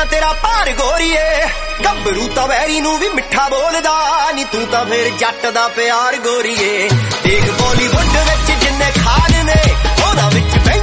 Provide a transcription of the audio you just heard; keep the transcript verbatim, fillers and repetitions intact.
ਕਿੰਨਾ ਤੇਰਾ ਭਾਰ ਗੋਰੀਏ ਗੱਭਰੂ ਤਾਂ ਵੈਰੀ ਨੂੰ ਵੀ ਮਿੱਠਾ ਬੋਲਦਾ ਨੀ ਤੂੰ ਤਾਂ ਫੇਰ ਜੱਟ ਦਾ ਪਿਆਰ ਗੋਰੀਏ ਦੇਖ ਬਾਲੀਵੁੱਡ ਵਿੱਚ ਜਿੰਨੇ ਖਾਨ ਨੇ ਉਹਨਾਂ ਵਿੱਚ